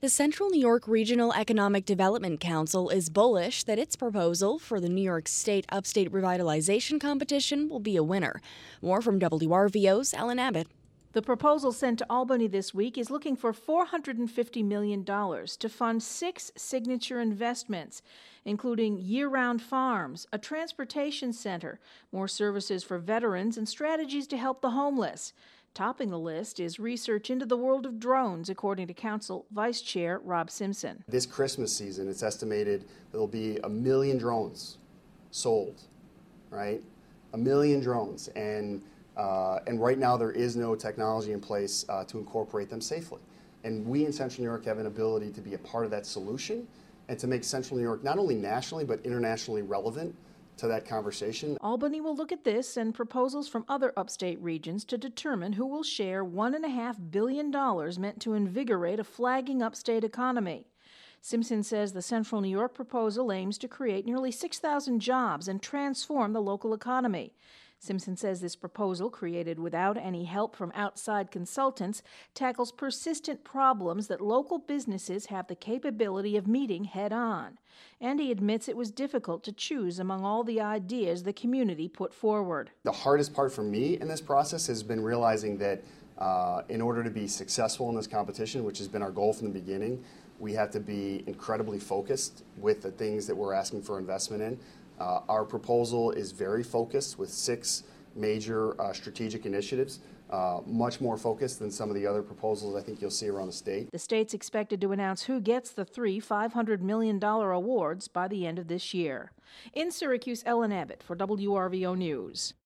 The Central New York Regional Economic Development Council is bullish that its proposal for the New York State Upstate Revitalization Competition will be a winner. More from WRVO's Ellen Abbott. The proposal sent to Albany this week is looking for $450 million to fund 6 signature investments, including year-round farms, a transportation center, more services for veterans, and strategies to help the homeless. Topping the list is research into the world of drones, according to Council Vice Chair Rob Simpson. This Christmas season, it's estimated there will be 1 million drones sold, right? 1 million drones. And right now there is no technology in place to incorporate them safely. And we in Central New York have an ability to be a part of that solution and to make Central New York not only nationally but internationally relevant to that conversation. Albany will look at this and proposals from other upstate regions to determine who will share $1.5 billion meant to invigorate a flagging upstate economy. Simpson says the Central New York proposal aims to create nearly 6,000 jobs and transform the local economy. Simpson says this proposal, created without any help from outside consultants, tackles persistent problems that local businesses have the capability of meeting head-on. And he admits it was difficult to choose among all the ideas the community put forward. The hardest part for me in this process has been realizing that in order to be successful in this competition, which has been our goal from the beginning, we have to be incredibly focused with the things that we're asking for investment in. Our proposal is very focused with 6 major strategic initiatives, much more focused than some of the other proposals I think you'll see around the state. The state's expected to announce who gets the 3 $500 million awards by the end of this year. In Syracuse, Ellen Abbott for WRVO News.